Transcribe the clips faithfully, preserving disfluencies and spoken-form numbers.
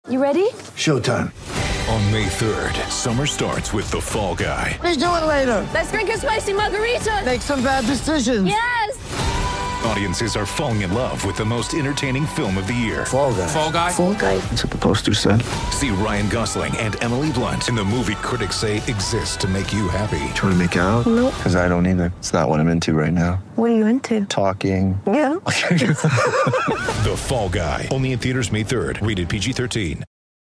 You ready? Showtime. On May third, summer starts with The Fall Guy. Let's do it later. Let's drink a spicy margarita. Make some bad decisions. Yes! Audiences are falling in love with the most entertaining film of the year. Fall Guy. Fall Guy? Fall Guy. That's what the poster said. See Ryan Gosling and Emily Blunt in the movie critics say exists to make you happy. Trying to make it out? Nope. Because I don't either. It's not what I'm into right now. What are you into? Talking. Yeah. The Fall Guy. Only in theaters May third. Rated P G thirteen.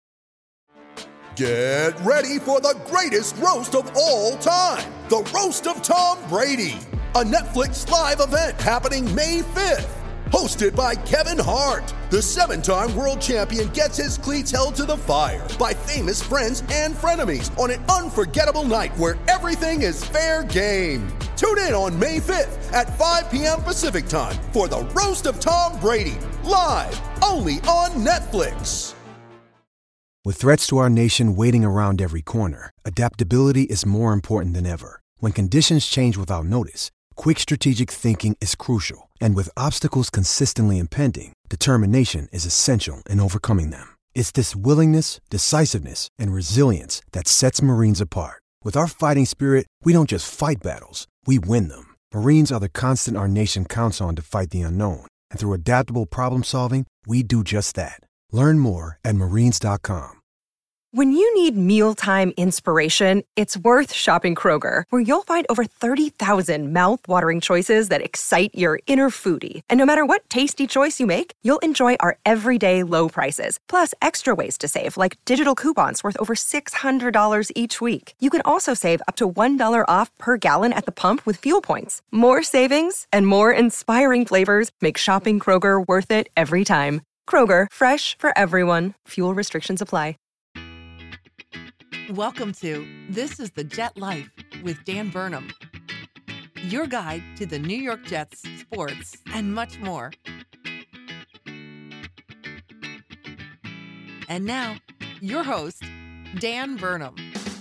Get ready for the greatest roast of all time. The Roast of Tom Brady. A Netflix live event happening May fifth. Hosted by Kevin Hart. The seven-time world champion gets his cleats held to the fire by famous friends and frenemies on an unforgettable night where everything is fair game. Tune in on May fifth at five p.m. Pacific time for the Roast of Tom Brady. Live only on Netflix. With threats to our nation waiting around every corner, adaptability is more important than ever. When conditions change without notice, quick strategic thinking is crucial. And with obstacles consistently impending, determination is essential in overcoming them. It's this willingness, decisiveness, and resilience that sets Marines apart. With our fighting spirit, we don't just fight battles, we win them. Marines are the constant our nation counts on to fight the unknown. And through adaptable problem solving, we do just that. Learn more at marines dot com. When you need mealtime inspiration, it's worth shopping Kroger, where you'll find over thirty thousand mouth-watering choices that excite your inner foodie. And no matter what tasty choice you make, you'll enjoy our everyday low prices, plus extra ways to save, like digital coupons worth over six hundred dollars each week. You can also save up to one dollar off per gallon at the pump with fuel points. More savings and more inspiring flavors make shopping Kroger worth it every time. Kroger, fresh for everyone. Fuel restrictions apply. Welcome to This is the Jet Life with Dan Burnham, your guide to the New York Jets, sports, and much more. And now, your host, Dan Burnham.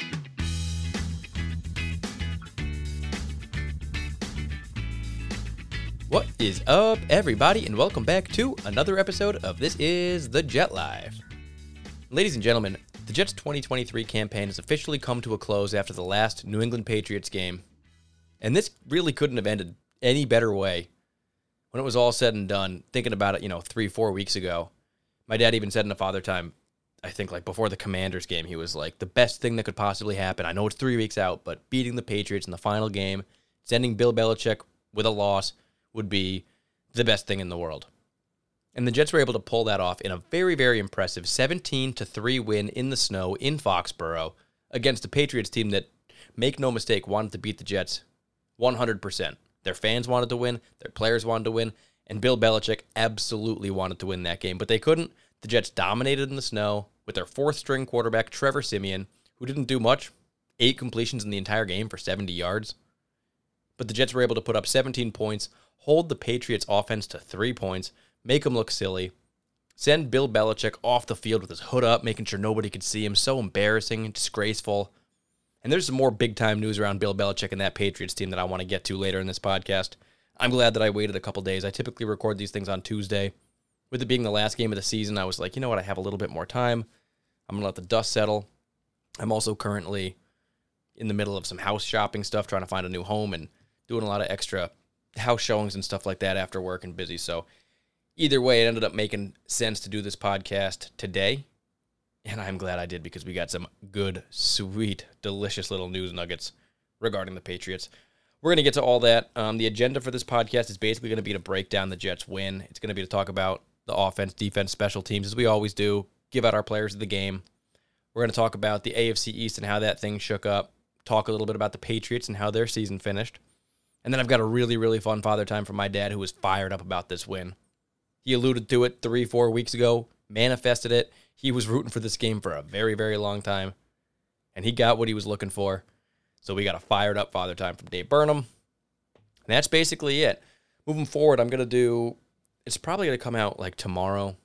What is up, everybody, and welcome back to another episode of This is the Jet Life. Ladies and gentlemen, the Jets' twenty twenty-three campaign has officially come to a close after the last New England Patriots game. And this really couldn't have ended any better way. When it was all said and done, thinking about it, you know, three, four weeks ago, my dad even said in a Father Time, I think like before the Commanders game, he was like, the best thing that could possibly happen, I know it's three weeks out, but beating the Patriots in the final game, sending Bill Belichick with a loss would be the best thing in the world. And the Jets were able to pull that off in a very, very impressive seventeen to three win in the snow in Foxborough against a Patriots team that, make no mistake, wanted to beat the Jets one hundred percent. Their fans wanted to win, their players wanted to win, and Bill Belichick absolutely wanted to win that game. But they couldn't. The Jets dominated in the snow with their fourth-string quarterback, Trevor Siemian, who didn't do much, eight completions in the entire game for seventy yards. But the Jets were able to put up seventeen points, hold the Patriots' offense to three points, make him look silly, send Bill Belichick off the field with his hood up, making sure nobody could see him. So embarrassing and disgraceful. And there's some more big-time news around Bill Belichick and that Patriots team that I want to get to later in this podcast. I'm glad that I waited a couple days. I typically record these things on Tuesday. With it being the last game of the season, I was like, you know what, I have a little bit more time. I'm going to let the dust settle. I'm also currently in the middle of some house shopping stuff, trying to find a new home and doing a lot of extra house showings and stuff like that after work and busy. So either way, it ended up making sense to do this podcast today, and I'm glad I did because we got some good, sweet, delicious little news nuggets regarding the Patriots. We're going to get to all that. Um, the agenda for this podcast is basically going to be to break down the Jets' win. It's going to be to talk about the offense, defense, special teams, as we always do, give out our players of the game. We're going to talk about the A F C East and how that thing shook up, talk a little bit about the Patriots and how their season finished. And then I've got a really, really fun Father Time from my dad who was fired up about this win. He alluded to it three, four weeks ago, manifested it. He was rooting for this game for a very, very long time, and he got what he was looking for. So we got a fired up Father Time from Dave Burnham. And that's basically it. Moving forward, I'm going to do, it's probably going to come out like tomorrow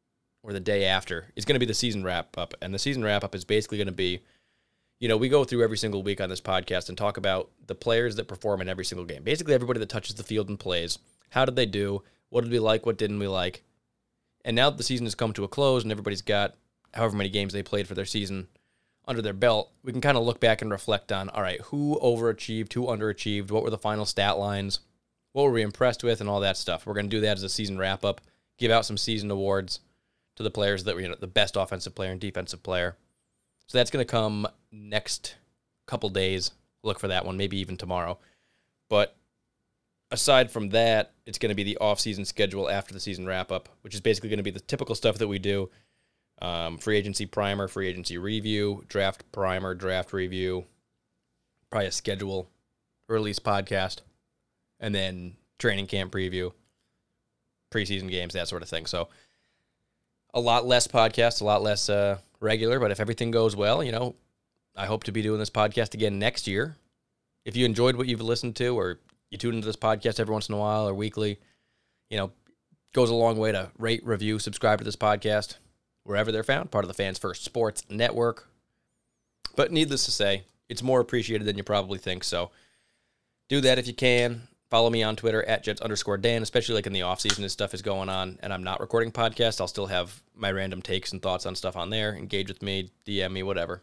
or the day after. It's going to be the season wrap-up, and the season wrap-up is basically going to be, you know, we go through every single week on this podcast and talk about the players that perform in every single game. Basically, everybody that touches the field and plays. How did they do? What did we like? What didn't we like? And now that the season has come to a close and everybody's got however many games they played for their season under their belt, we can kind of look back and reflect on, all right, who overachieved, who underachieved, what were the final stat lines, what were we impressed with, and all that stuff. We're going to do that as a season wrap-up, give out some season awards to the players that were, you know, the best offensive player and defensive player. So that's going to come next couple days. Look for that one, maybe even tomorrow. But aside from that, it's going to be the off-season schedule after the season wrap-up, which is basically going to be the typical stuff that we do. Um, free agency primer, free agency review, draft primer, draft review, probably a schedule release podcast, and then training camp preview, preseason games, that sort of thing. So a lot less podcasts, a lot less uh, regular, but if everything goes well, you know, I hope to be doing this podcast again next year. If you enjoyed what you've listened to, or you tune into this podcast every once in a while or weekly, you know, goes a long way to rate, review, subscribe to this podcast, wherever they're found, part of the Fans First Sports Network. But needless to say, it's more appreciated than you probably think, so do that if you can. Follow me on Twitter at Jets underscore Dan, especially like in the off-season as stuff is going on and I'm not recording podcasts. I'll still have my random takes and thoughts on stuff on there. Engage with me, D M me, whatever.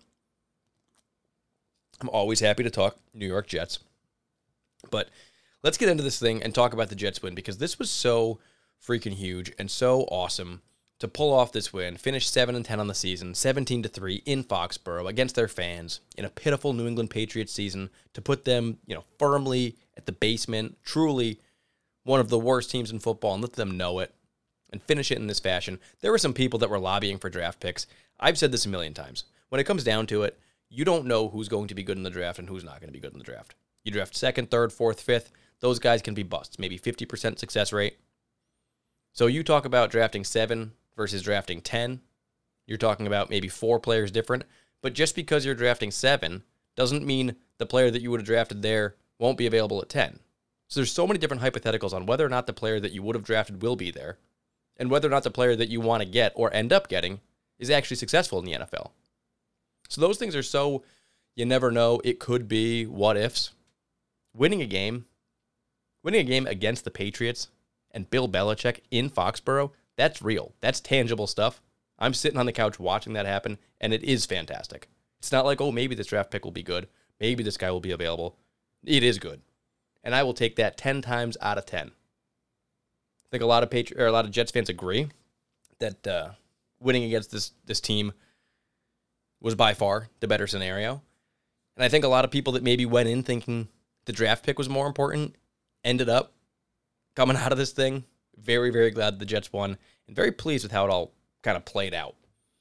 I'm always happy to talk New York Jets. But let's get into this thing and talk about the Jets win, because this was so freaking huge and so awesome to pull off this win, finish seven and ten on the season, seventeen to three in Foxborough against their fans in a pitiful New England Patriots season, to put them, you know, firmly at the basement, truly one of the worst teams in football, and let them know it, and finish it in this fashion. There were some people that were lobbying for draft picks. I've said this a million times. When it comes down to it, you don't know who's going to be good in the draft and who's not going to be good in the draft. You draft second, third, fourth, fifth, those guys can be busts, maybe fifty percent success rate. So you talk about drafting seven versus drafting ten, you're talking about maybe four players different, but just because you're drafting seven doesn't mean the player that you would have drafted there won't be available at ten. So there's so many different hypotheticals on whether or not the player that you would have drafted will be there, and whether or not the player that you want to get or end up getting is actually successful in the N F L. So those things are so, you never know, it could be what ifs. Winning a game, winning a game against the Patriots and Bill Belichick in Foxborough, that's real. That's tangible stuff. I'm sitting on the couch watching that happen, and it is fantastic. It's not like, oh, maybe this draft pick will be good. Maybe this guy will be available. It is good. And I will take that ten times out of ten. I think a lot of Patri- or a lot of Jets fans agree that uh, winning against this this team was by far the better scenario. And I think a lot of people that maybe went in thinking the draft pick was more important ended up coming out of this thing very, very glad the Jets won, and very pleased with how it all kind of played out.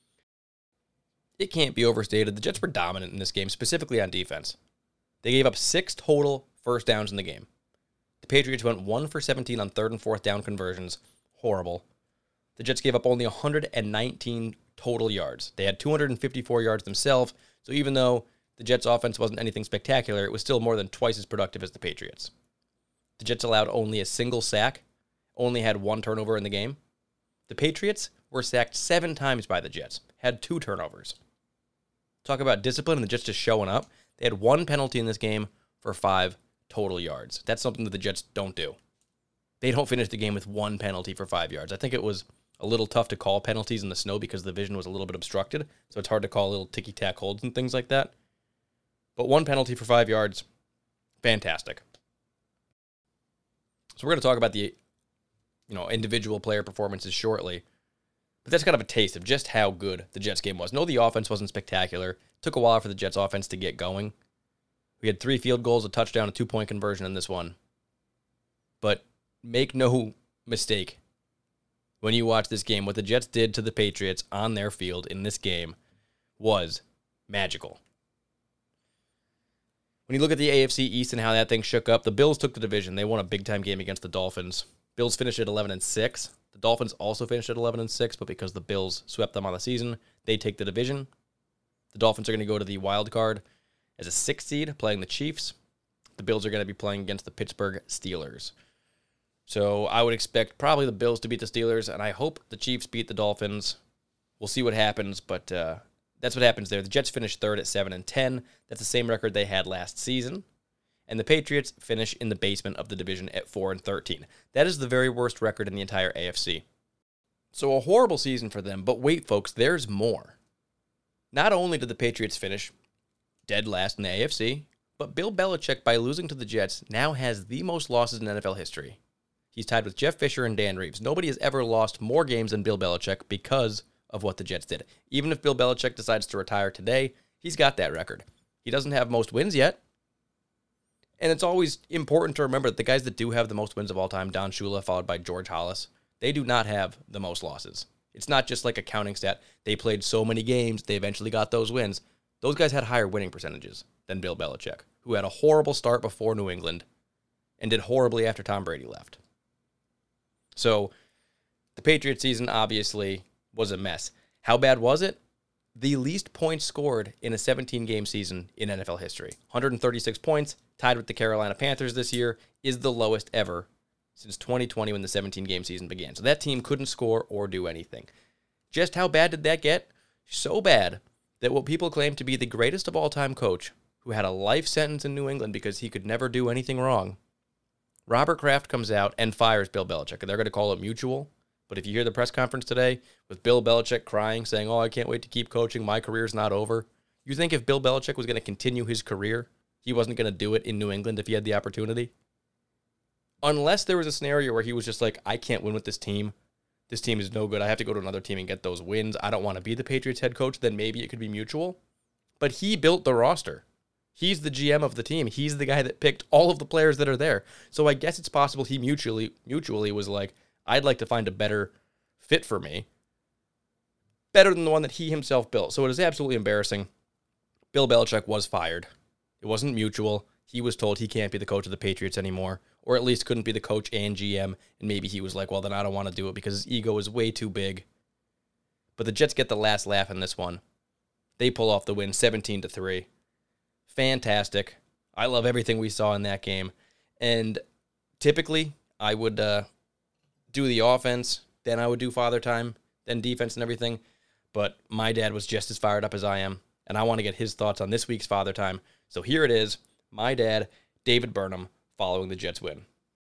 It can't be overstated. The Jets were dominant in this game, specifically on defense. They gave up six total first downs in the game. The Patriots went one for seventeen on third and fourth down conversions. Horrible. The Jets gave up only one hundred nineteen total yards. They had two hundred fifty-four yards themselves, so even though the Jets' offense wasn't anything spectacular, it was still more than twice as productive as the Patriots. The Jets allowed only a single sack, only had one turnover in the game. The Patriots were sacked seven times by the Jets, had two turnovers. Talk about discipline and the Jets just showing up. They had one penalty in this game for five total yards. That's something that the Jets don't do. They don't finish the game with one penalty for five yards. I think it was a little tough to call penalties in the snow because the vision was a little bit obstructed, so it's hard to call little ticky-tack holds and things like that. But one penalty for five yards, fantastic. So we're going to talk about the you know, individual player performances shortly. But that's kind of a taste of just how good the Jets game was. No, the offense wasn't spectacular. It took a while for the Jets offense to get going. We had three field goals, a touchdown, a two-point conversion in this one. But make no mistake, when you watch this game, what the Jets did to the Patriots on their field in this game was magical. When you look at the A F C East and how that thing shook up, the Bills took the division. They won a big-time game against the Dolphins. Bills finished at eleven and six. The Dolphins also finished at eleven and six, but because the Bills swept them on the season, they take the division. The Dolphins are going to go to the wild card as a sixth seed, playing the Chiefs. The Bills are going to be playing against the Pittsburgh Steelers. So I would expect probably the Bills to beat the Steelers, and I hope the Chiefs beat the Dolphins. We'll see what happens, but uh, that's what happens there. The Jets finished third at seven and ten. That's the same record they had last season. And the Patriots finish in the basement of the division at four and thirteen. That is the very worst record in the entire A F C. So a horrible season for them, but wait, folks, there's more. Not only did the Patriots finish dead last in the A F C, but Bill Belichick, by losing to the Jets, now has the most losses in N F L history. He's tied with Jeff Fisher and Dan Reeves. Nobody has ever lost more games than Bill Belichick because of what the Jets did. Even if Bill Belichick decides to retire today, he's got that record. He doesn't have most wins yet. And it's always important to remember that the guys that do have the most wins of all time, Don Shula, followed by George Hollis, they do not have the most losses. It's not just like a counting stat. They played so many games, they eventually got those wins. Those guys had higher winning percentages than Bill Belichick, who had a horrible start before New England and did horribly after Tom Brady left. So the Patriots season obviously was a mess. How bad was it? The least points scored in a seventeen-game season in N F L history. one hundred thirty-six points, tied with the Carolina Panthers this year, is the lowest ever since twenty twenty when the seventeen-game season began. So that team couldn't score or do anything. Just how bad did that get? So bad that what people claim to be the greatest of all-time coach, who had a life sentence in New England because he could never do anything wrong, Robert Kraft comes out and fires Bill Belichick. And they're going to call it mutual. But if you hear the press conference today with Bill Belichick crying, saying, oh, I can't wait to keep coaching, my career's not over, you think if Bill Belichick was going to continue his career, he wasn't going to do it in New England if he had the opportunity? Unless there was a scenario where he was just like, I can't win with this team. This team is no good. I have to go to another team and get those wins. I don't want to be the Patriots head coach. Then maybe it could be mutual. But he built the roster. He's the G M of the team. He's the guy that picked all of the players that are there. So I guess it's possible he mutually mutually was like, I'd like to find a better fit for me. Better than the one that he himself built. So it is absolutely embarrassing. Bill Belichick was fired. It wasn't mutual. He was told he can't be the coach of the Patriots anymore, or at least couldn't be the coach and G M, and maybe he was like, well, then I don't want to do it because his ego is way too big. But the Jets get the last laugh in this one. They pull off the win seventeen to three. Fantastic. I love everything we saw in that game. And typically, I would uh, do the offense, then I would do Father Time, then defense and everything. But my dad was just as fired up as I am, and I want to get his thoughts on this week's Father Time. So here it is. My dad, David Burnham, following the Jets win.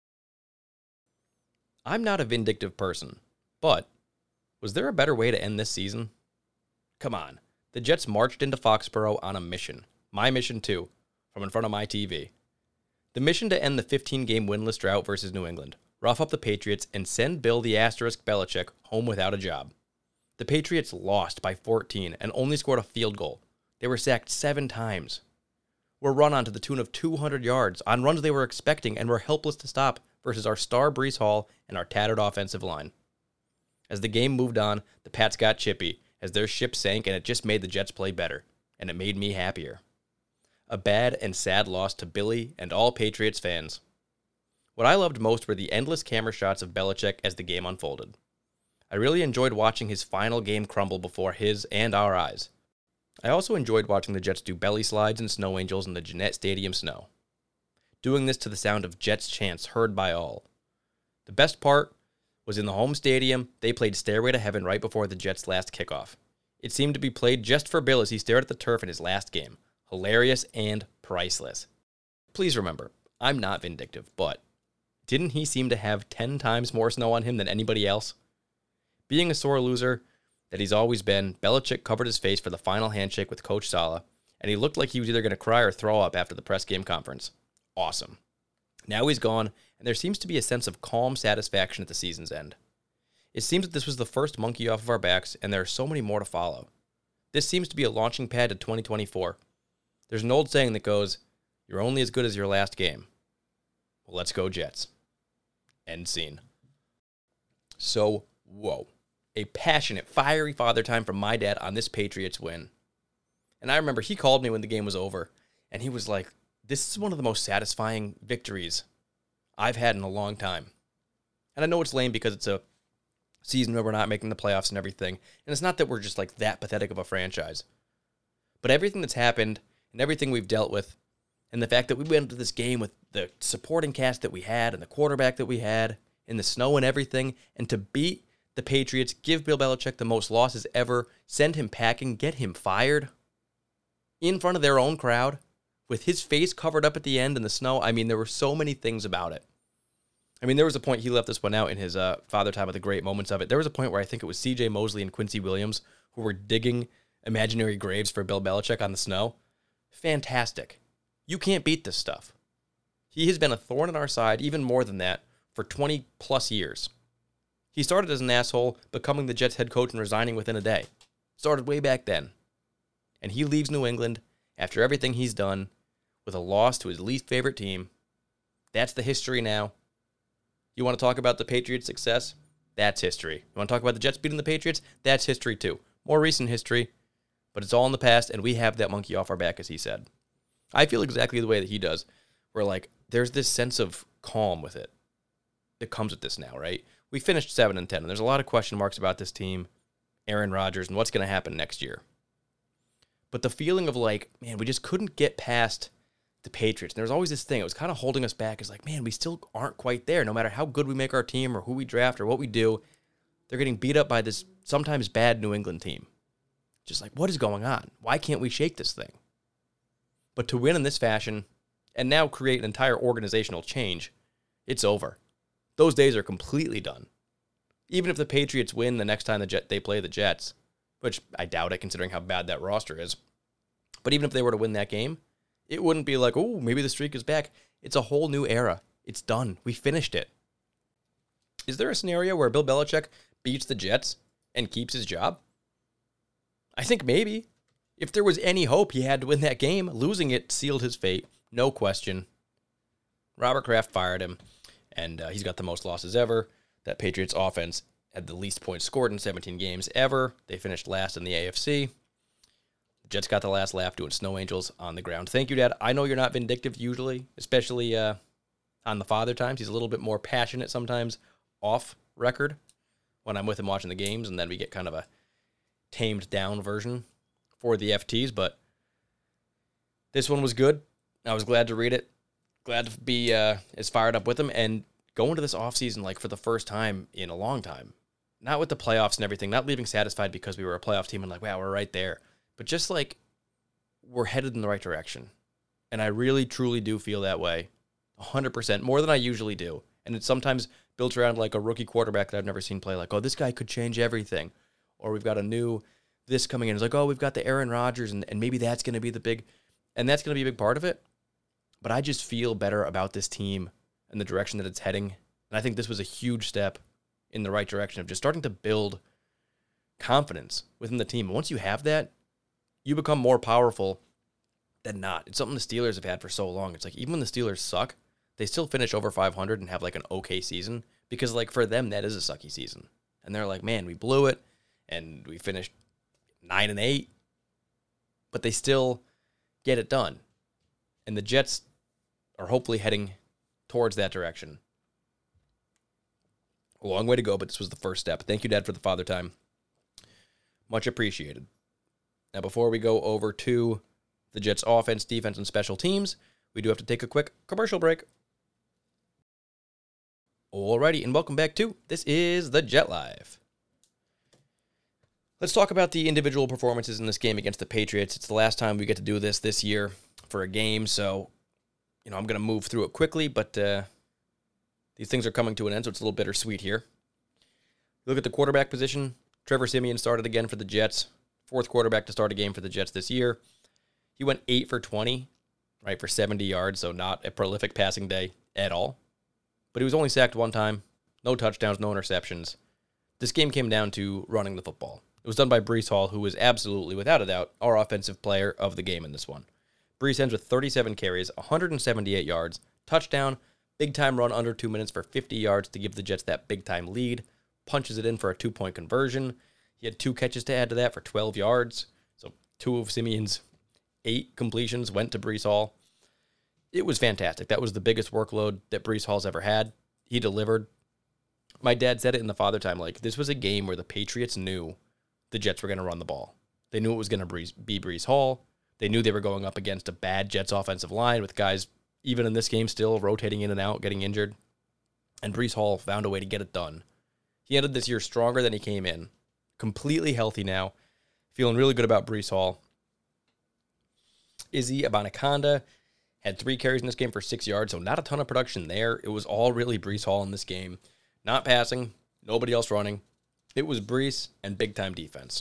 I'm not a vindictive person, but was there a better way to end this season? Come on. The Jets marched into Foxborough on a mission. My mission, too, from in front of my T V. The mission to end the fifteen-game winless drought versus New England, rough up the Patriots, and send Bill the Asterisk Belichick home without a job. The Patriots lost by fourteen and only scored a field goal. They were sacked seven times. Were run on to the tune of two hundred yards on runs they were expecting and were helpless to stop versus our star Breece Hall and our tattered offensive line. As the game moved on, the Pats got chippy as their ship sank, and it just made the Jets play better, and it made me happier. A bad and sad loss to Billy and all Patriots fans. What I loved most were the endless camera shots of Belichick as the game unfolded. I really enjoyed watching his final game crumble before his and our eyes. I also enjoyed watching the Jets do belly slides and snow angels in the Gillette Stadium snow. Doing this to the sound of Jets chants heard by all. The best part was in the home stadium, they played Stairway to Heaven right before the Jets' last kickoff. It seemed to be played just for Bill as he stared at the turf in his last game. Hilarious and priceless. Please remember, I'm not vindictive, but didn't he seem to have ten times more snow on him than anybody else? Being a sore loser that he's always been, Belichick covered his face for the final handshake with Coach Saleh, and he looked like he was either going to cry or throw up after the press game conference. Awesome. Now he's gone, and there seems to be a sense of calm satisfaction at the season's end. It seems that this was the first monkey off of our backs, and there are so many more to follow. This seems to be a launching pad to twenty twenty-four. There's an old saying that goes, you're only as good as your last game. Well, let's go Jets. End scene. So, whoa. A passionate, fiery Father Time from my dad on this Patriots win. And I remember he called me when the game was over, and he was like, this is one of the most satisfying victories I've had in a long time. And I know it's lame because it's a season where we're not making the playoffs and everything, and it's not that we're just like that pathetic of a franchise. But everything that's happened and everything we've dealt with, and the fact that we went into this game with the supporting cast that we had and the quarterback that we had, in the snow and everything, and to beat the Patriots, give Bill Belichick the most losses ever, send him packing, get him fired, in front of their own crowd, with his face covered up at the end in the snow. I mean, there were so many things about it. I mean, there was a point, he left this one out in his uh, Father Time with the great moments of it. There was a point where I think it was C J Mosley and Quincy Williams who were digging imaginary graves for Bill Belichick on the snow. Fantastic. You can't beat this stuff. He has been a thorn in our side, even more than that, for twenty plus years. He started as an asshole, becoming the Jets head coach and resigning within a day. Started way back then. And he leaves New England after everything he's done with a loss to his least favorite team. That's the history now. You want to talk about the Patriots' success? That's history. You want to talk about the Jets beating the Patriots? That's history too. More recent history, but it's all in the past, and we have that monkey off our back, as he said. I feel exactly the way that he does, where, like, there's this sense of calm with it that comes with this now, right? We finished seven and ten, and there's a lot of question marks about this team, Aaron Rodgers, and what's going to happen next year. But the feeling of, like, man, we just couldn't get past the Patriots. And there was always this thing. It was kind of holding us back. It's like, man, we still aren't quite there. No matter how good we make our team or who we draft or what we do, they're getting beat up by this sometimes bad New England team. Just like, what is going on? Why can't we shake this thing? But to win in this fashion and now create an entire organizational change, it's over. Those days are completely done. Even if the Patriots win the next time the Jet they play the Jets, which I doubt it considering how bad that roster is, but even if they were to win that game, it wouldn't be like, oh, maybe the streak is back. It's a whole new era. It's done. We finished it. Is there a scenario where Bill Belichick beats the Jets and keeps his job? I think maybe. If there was any hope he had to win that game, losing it sealed his fate. No question. Robert Kraft fired him, and uh, he's got the most losses ever. That Patriots offense had the least points scored in seventeen games ever. They finished last in the A F C. The Jets got the last laugh doing snow angels on the ground. Thank you, Dad. I know you're not vindictive usually, especially uh, on the Father Times. He's a little bit more passionate sometimes off record when I'm with him watching the games, and then we get kind of a tamed down version for the F Ts. But this one was good. I was glad to read it. Glad to be uh, as fired up with him and go into this offseason like for the first time in a long time. Not with the playoffs and everything, not leaving satisfied because we were a playoff team and like, wow, we're right there. But just like we're headed in the right direction. And I really, truly do feel that way. one hundred percent, more than I usually do. And it's sometimes built around like a rookie quarterback that I've never seen play. Like, oh, this guy could change everything. Or we've got a new this coming in. It's like, oh, we've got the Aaron Rodgers, and, and maybe that's going to be the big, and that's going to be a big part of it. But I just feel better about this team and the direction that it's heading. And I think this was a huge step in the right direction of just starting to build confidence within the team. And once you have that, you become more powerful than not. It's something the Steelers have had for so long. It's like even when the Steelers suck, they still finish over five hundred and have like an okay season because like for them, that is a sucky season. And they're like, man, we blew it and we finished nine and eight, but they still get it done. And the Jets are hopefully heading towards that direction. A long way to go, but this was the first step. Thank you, Dad, for the Father Time. Much appreciated. Now, before we go over to the Jets' offense, defense, and special teams, we do have to take a quick commercial break. Alrighty, and welcome back to This is the Jet Live. Let's talk about the individual performances in this game against the Patriots. It's the last time we get to do this this year for a game, so you know I'm going to move through it quickly, but uh, these things are coming to an end, so it's a little bittersweet here. Look at the quarterback position. Trevor Siemian started again for the Jets. Fourth quarterback to start a game for the Jets this year. He went eight for twenty, right, for seventy yards, so not a prolific passing day at all. But he was only sacked one time. No touchdowns, no interceptions. This game came down to running the football. It was done by Breece Hall, who was absolutely, without a doubt, our offensive player of the game in this one. Breece ends with thirty-seven carries, one hundred seventy-eight yards, touchdown, big-time run under two minutes for fifty yards to give the Jets that big-time lead. Punches it in for a two-point conversion. He had two catches to add to that for twelve yards. So two of Simeon's eight completions went to Breece Hall. It was fantastic. That was the biggest workload that Breece Hall's ever had. He delivered. My dad said it in the Father Time, like, this was a game where the Patriots knew the Jets were going to run the ball. They knew it was going to be Breece Hall. They knew they were going up against a bad Jets offensive line with guys, even in this game, still rotating in and out, getting injured. And Breece Hall found a way to get it done. He ended this year stronger than he came in. Completely healthy now. Feeling really good about Breece Hall. Izzy Abanikanda had three carries in this game for six yards, so not a ton of production there. It was all really Breece Hall in this game. Not passing, nobody else running. It was Breece and big-time defense.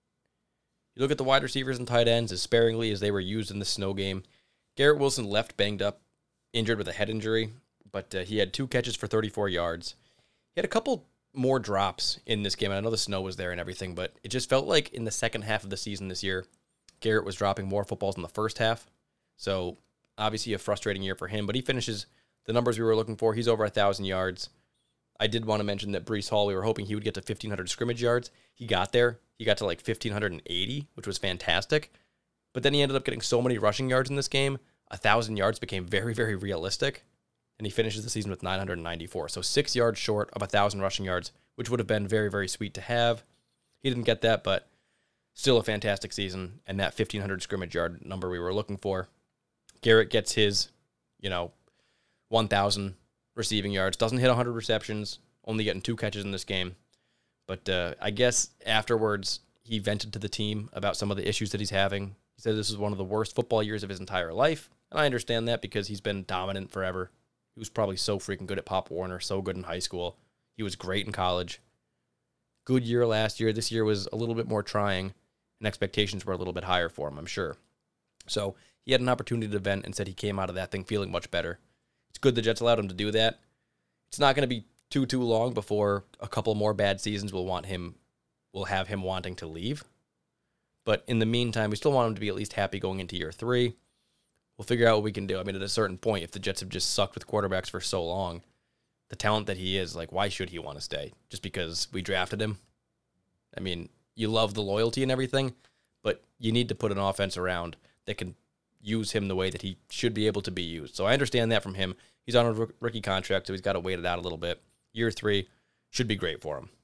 You look at the wide receivers and tight ends as sparingly as they were used in the snow game. Garrett Wilson left banged up, injured with a head injury, but uh, he had two catches for thirty-four yards. He had a couple more drops in this game, and I know the snow was there and everything, but it just felt like in the second half of the season this year, Garrett was dropping more footballs in the first half. So obviously a frustrating year for him, but he finishes the numbers we were looking for. He's over one thousand yards. I did want to mention that Breece Hall, we were hoping he would get to fifteen hundred scrimmage yards. He got there. He got to like fifteen eighty, which was fantastic. But then he ended up getting so many rushing yards in this game, one thousand yards became very, very realistic, and he finishes the season with nine hundred ninety-four. So six yards short of one thousand rushing yards, which would have been very, very sweet to have. He didn't get that, but still a fantastic season, and that fifteen hundred scrimmage yard number we were looking for. Garrett gets his, you know, one thousand receiving yards, doesn't hit one hundred receptions, only getting two catches in this game. But uh, I guess afterwards, he vented to the team about some of the issues that he's having. He said this is one of the worst football years of his entire life, and I understand that because he's been dominant forever. He was probably so freaking good at Pop Warner, so good in high school. He was great in college. Good year last year. This year was a little bit more trying, and expectations were a little bit higher for him, I'm sure. So he had an opportunity to vent and said he came out of that thing feeling much better. It's good the Jets allowed him to do that. It's not going to be too, too long before a couple more bad seasons will want him, will have him wanting to leave. But in the meantime, we still want him to be at least happy going into year three. We'll figure out what we can do. I mean, at a certain point, if the Jets have just sucked with quarterbacks for so long, the talent that he is, like, why should he want to stay? Just because we drafted him? I mean, you love the loyalty and everything, but you need to put an offense around that can use him the way that he should be able to be used. So I understand that from him. He's on a rookie contract, so he's got to wait it out a little bit. Year three should be great for him.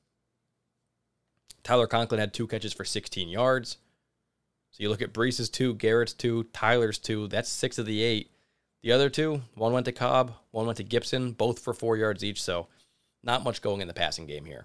Tyler Conklin had two catches for sixteen yards. So you look at Breece's two, Garrett's two, Tyler's two. That's six of the eight. The other two, one went to Cobb, one went to Gibson, both for four yards each. So not much going in the passing game here.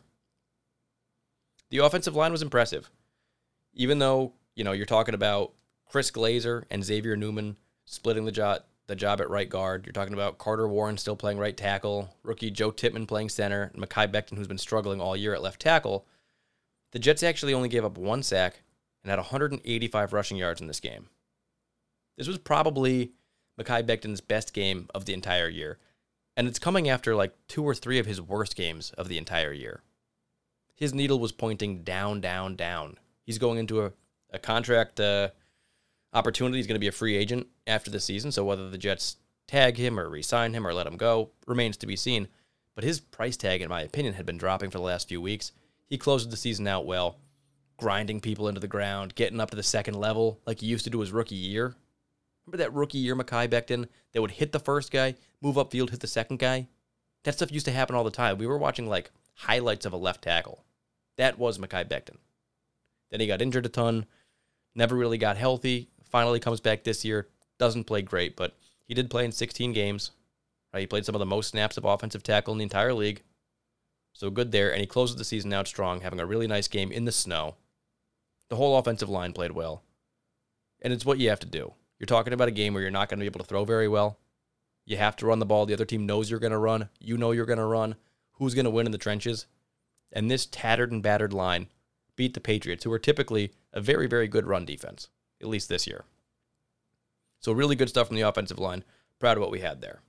The offensive line was impressive. Even though, you know, you're talking about Chris Glazer and Xavier Newman splitting the job, the job at right guard. You're talking about Carter Warren still playing right tackle, rookie Joe Tippmann playing center, and Mekhi Becton, who's been struggling all year at left tackle. The Jets actually only gave up one sack and had one hundred eighty-five rushing yards in this game. This was probably Mekhi Becton's best game of the entire year, and it's coming after like two or three of his worst games of the entire year. His needle was pointing down, down, down. He's going into a, a contract uh, opportunity. He's going to be a free agent after the season, so whether the Jets tag him or re-sign him or let him go remains to be seen. But his price tag, in my opinion, had been dropping for the last few weeks. He closed the season out well, grinding people into the ground, getting up to the second level like he used to do his rookie year. Remember that rookie year Mekhi Becton that would hit the first guy, move upfield, hit the second guy? That stuff used to happen all the time. We were watching like highlights of a left tackle. That was Mekhi Becton. Then he got injured a ton, never really got healthy, finally comes back this year, doesn't play great, but he did play in sixteen games. Right? He played some of the most snaps of offensive tackle in the entire league. So good there, and he closes the season out strong, having a really nice game in the snow. The whole offensive line played well. And it's what you have to do. You're talking about a game where you're not going to be able to throw very well. You have to run the ball. The other team knows you're going to run. You know you're going to run. Who's going to win in the trenches? And this tattered and battered line beat the Patriots, who are typically a very, very good run defense, at least this year. So really good stuff from the offensive line. Proud of what we had there.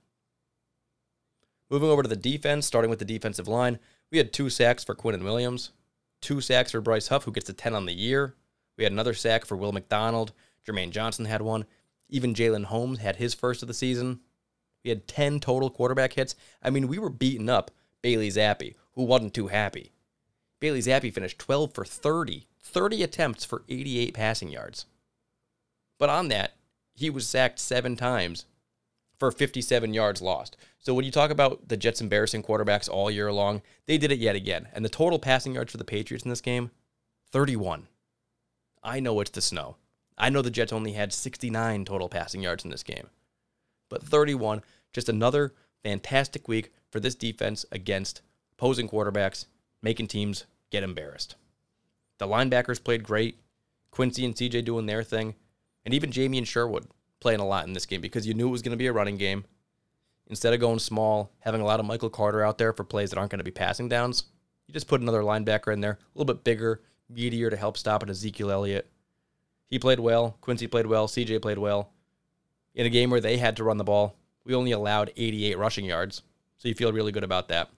Moving over to the defense, starting with the defensive line, we had two sacks for Quinnen Williams, two sacks for Bryce Huff, who gets a ten on the year. We had another sack for Will McDonald. Jermaine Johnson had one. Even Jalen Holmes had his first of the season. We had ten total quarterback hits. I mean, we were beating up Bailey Zappi, who wasn't too happy. Bailey Zappi finished twelve for thirty, thirty attempts for eighty-eight passing yards. But on that, he was sacked seven times for fifty-seven yards lost. So when you talk about the Jets embarrassing quarterbacks all year long, they did it yet again. And the total passing yards for the Patriots in this game, thirty-one. I know it's the snow. I know the Jets only had sixty-nine total passing yards in this game. But thirty-one, just another fantastic week for this defense against opposing quarterbacks, making teams get embarrassed. The linebackers played great. Quincy and C J doing their thing. And even Jamie and Sherwood playing a lot in this game because you knew it was going to be a running game. Instead of going small, having a lot of Michael Carter out there for plays that aren't going to be passing downs, you just put another linebacker in there, a little bit bigger, meatier to help stop an Ezekiel Elliott. He played well. Quincy played well. C J played well. In a game where they had to run the ball, we only allowed eighty-eight rushing yards, so you feel really good about that.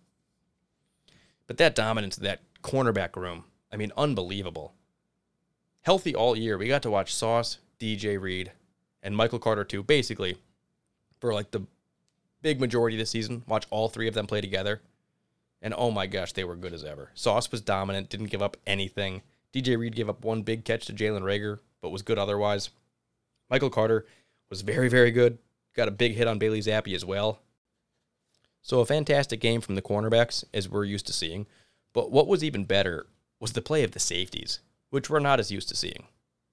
But that dominance of that cornerback room, I mean, unbelievable. Healthy all year. We got to watch Sauce, D J Reed, and Michael Carter too, basically, for like the big majority of the season. Watch all three of them play together. And oh my gosh, they were good as ever. Sauce was dominant, didn't give up anything. D J Reed gave up one big catch to Jalen Reagor, but was good otherwise. Michael Carter was very, very good. Got a big hit on Bailey Zappi as well. So a fantastic game from the cornerbacks, as we're used to seeing. But what was even better was the play of the safeties, which we're not as used to seeing.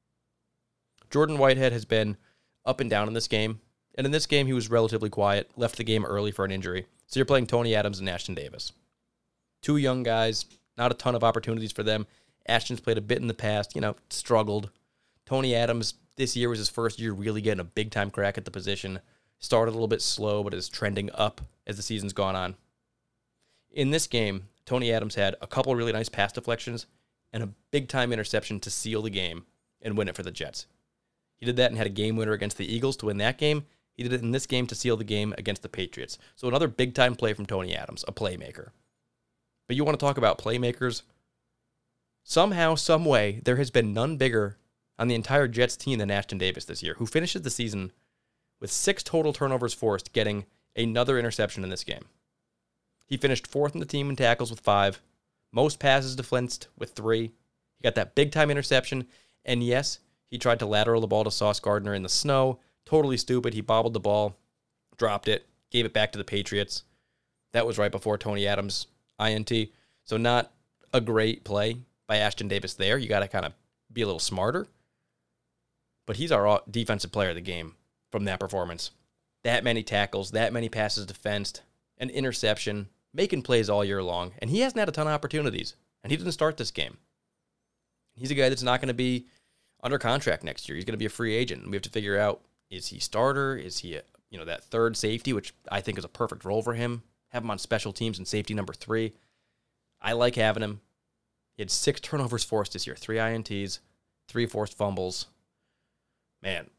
Jordan Whitehead has been up and down in this game. And in this game, he was relatively quiet, left the game early for an injury. So you're playing Tony Adams and Ashton Davis. Two young guys, not a ton of opportunities for them. Ashton's played a bit in the past, you know, struggled. Tony Adams, this year was his first year really getting a big-time crack at the position. Started a little bit slow, but is trending up as the season's gone on. In this game, Tony Adams had a couple really nice pass deflections and a big-time interception to seal the game and win it for the Jets. He did that and had a game winner against the Eagles to win that game. He did it in this game to seal the game against the Patriots. So another big-time play from Tony Adams, a playmaker. But you want to talk about playmakers? Somehow, some way, there has been none bigger on the entire Jets team than Ashton Davis this year, who finishes the season with six total turnovers forced, getting another interception in this game. He finished fourth in the team in tackles with five, most passes defensed with three. He got that big-time interception, and yes, he tried to lateral the ball to Sauce Gardner in the snow. Totally stupid. He bobbled the ball, dropped it, gave it back to the Patriots. That was right before Tony Adams' I N T. So not a great play by Ashton Davis there. You got to kind of be a little smarter. But he's our defensive player of the game from that performance. That many tackles, that many passes defensed, an interception, making plays all year long. And he hasn't had a ton of opportunities. And he didn't start this game. He's a guy that's not going to be under contract next year. He's going to be a free agent. And we have to figure out, is he starter? Is he, a, you know, that third safety, which I think is a perfect role for him? Have him on special teams and safety number three. I like having him. He had six turnovers forced this year, three I N Ts, three forced fumbles. Man,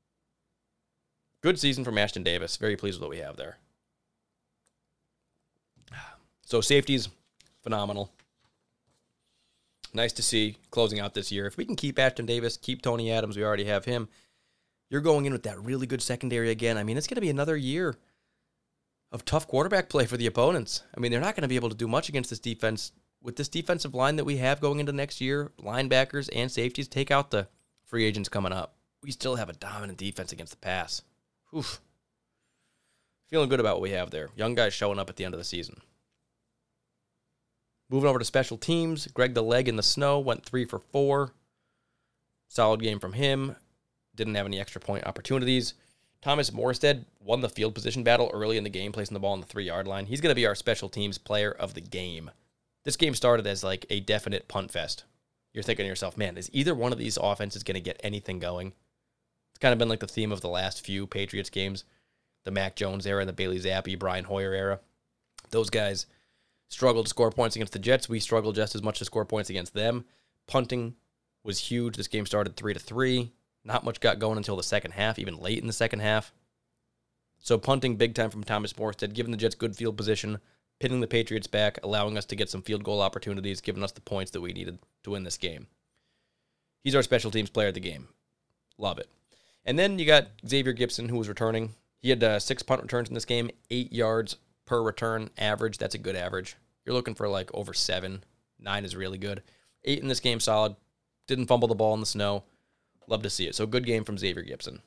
good season from Ashton Davis. Very pleased with what we have there. So safeties, phenomenal. Nice to see closing out this year. If we can keep Ashton Davis, keep Tony Adams, we already have him. You're going in with that really good secondary again. I mean, it's going to be another year of tough quarterback play for the opponents. I mean, they're not going to be able to do much against this defense. With this defensive line that we have going into next year, linebackers and safeties, take out the free agents coming up. We still have a dominant defense against the pass. Oof. Feeling good about what we have there. Young guys showing up at the end of the season. Moving over to special teams, Greg the Leg in the snow went three for four. Solid game from him. Didn't have any extra point opportunities. Thomas Morstead won the field position battle early in the game, placing the ball on the three-yard line. He's going to be our special teams player of the game. This game started as like a definite punt fest. You're thinking to yourself, man, is either one of these offenses going to get anything going? It's kind of been like the theme of the last few Patriots games. The Mac Jones era and the Bailey Zappi, Brian Hoyer era. Those guys struggled to score points against the Jets. We struggled just as much to score points against them. Punting was huge. This game started three to three. Not much got going until the second half, even late in the second half. So punting big time from Thomas Morstead, giving the Jets good field position, pinning the Patriots back, allowing us to get some field goal opportunities, giving us the points that we needed to win this game. He's our special teams player of the game. Love it. And then you got Xavier Gipson, who was returning. He had uh, six punt returns in this game, eight yards per return average. That's a good average. You're looking for like over seven. Nine is really good. Eight in this game, solid. Didn't fumble the ball in the snow. Love to see it. So good game from Xavier Gipson.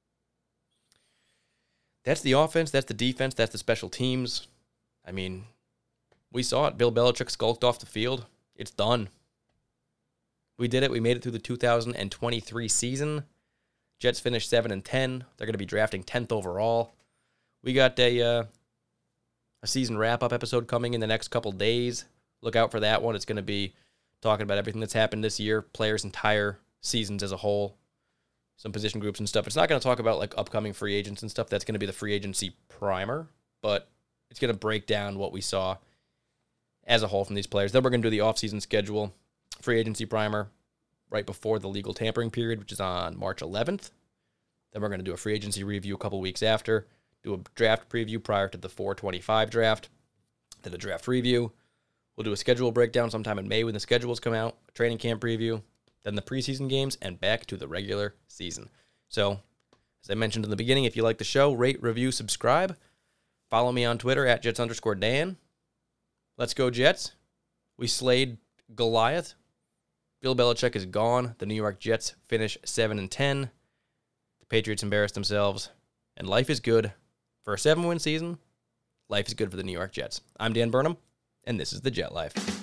That's the offense. That's the defense. That's the special teams. I mean, we saw it. Bill Belichick skulked off the field. It's done. We did it. We made it through the two thousand twenty-three season. Jets finished seven and ten. They're going to be drafting tenth overall. We got a uh, a season wrap-up episode coming in the next couple days. Look out for that one. It's going to be talking about everything that's happened this year, players' entire seasons as a whole. some position groups and stuff. It's not going to talk about like upcoming free agents and stuff. That's going to be the free agency primer, but it's going to break down what we saw as a whole from these players. Then we're going to do the offseason schedule, free agency primer, right before the legal tampering period, which is on March eleventh. Then we're going to do a free agency review a couple weeks after, do a draft preview prior to the four twenty-five draft, then a draft review. We'll do a schedule breakdown sometime in May when the schedules come out, a training camp preview, then the preseason games, and back to the regular season. So, as I mentioned in the beginning, if you like the show, rate, review, subscribe. Follow me on Twitter at Jets underscore Dan. Let's go, Jets. We slayed Goliath. Bill Belichick is gone. The New York Jets finish seven and ten. The Patriots embarrassed themselves. And life is good. For a seven-win season, life is good for the New York Jets. I'm Dan Burnham, and this is the Jet Life.